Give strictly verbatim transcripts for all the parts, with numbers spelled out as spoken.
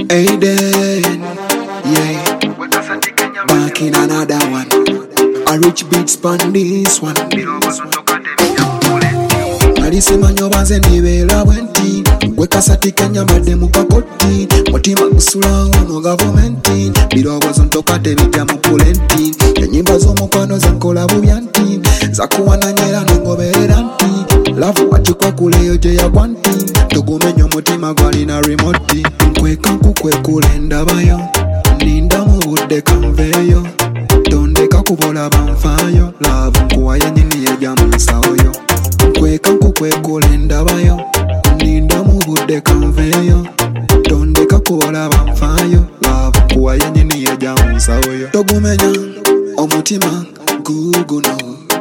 Aiden, yeah, back in another one. A rich beats pan this one. Alisema nyobaze nibera bwenti Wekasati Kenya madde mukakoti Mutima gusulawo mu gavumenti Birowoozo ntokate bijja mu pulenti Enyimba z'omukwano zenkola bubyanti Zakuwananyera nengoberera nti Lavu watikwa kuleyo gye yagwa nti Tugumenya omutima gwalina remote Nkweka nkukwekula ndabayo Ninda mu budde kanveeyo Tondeka kubola banfaayo Lavu nkuwaye nyini yejja mu nsawoyo Nkweka nkukwekula ndabayo Ninda mu budde kanveeyo Tondeka kubola banfaayo Lavu nkuwaye nyini yejja mu nsawoyo Togumenya omutima guguno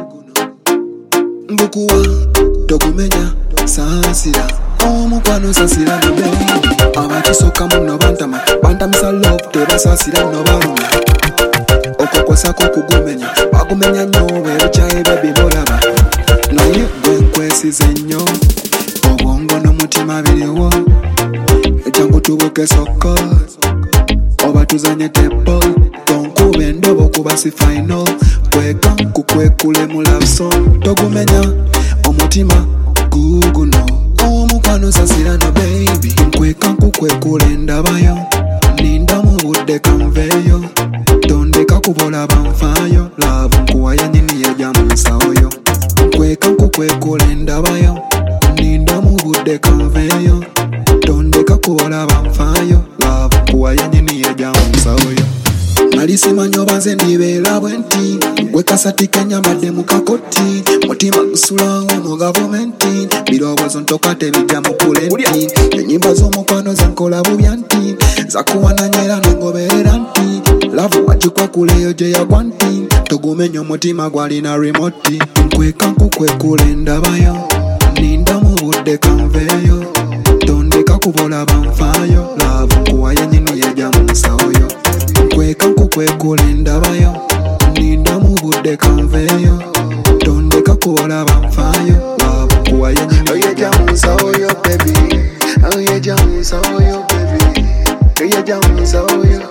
Mbukuwa togumenya saasira Omukwano saasira nube Abakisoka muno bantama Bantamisa love tebasaasira no baluma Okokwasako kugumenya Bagumenya nnyo weerucaye baby bolaba Naye gwe nkwesize nnyo Obwongo n'omutima biriwo Ekyangu tubuke soko Oba tuzanye tepo Tonkube endobo kuba si final Kweka nkukwekule mu love song Togumenya omutima guguno Omukwano saasira no baby Nkweka nkukwekule ndabayo Ninda mu budde kanveeyo Tondeka kubola banfaayo Love nkuwaye nyini yejja mu nsawoyo Nkweka nkukwekule ndabayo Ninda mu budde kanveeyo Tondeka kubola banfaayo Love nkuwaye nyini yejja mu nsawoyo Alisema nyobaze nibera bwenti Wekasati Kenya madde mukakoti Mutima gusulawo mu gavumenti Birowoozo ntokate bijja mu pulenti Enyimba z'omukwano zenkola bubyanti Zakuwananyera nengoberera nti Lavu wagikwa kuleyo gye yagwa nti Togumenya omutima gwalina remote Nkweka nkukwekula ndabayo Ninda mu budde kanveeyo Tondeka kubola banfaayo Lavu nkuwaye nyini yejja mu nsawoyo Nkweka nkukwekula ndabayo Ninda mu budde kanveeyo Tondeka kubola banfaayo Lavu nkuwaye nyini yejja mu nsawoyo baby Yejja mu nsawoyo baby Yejja mu nsawoyo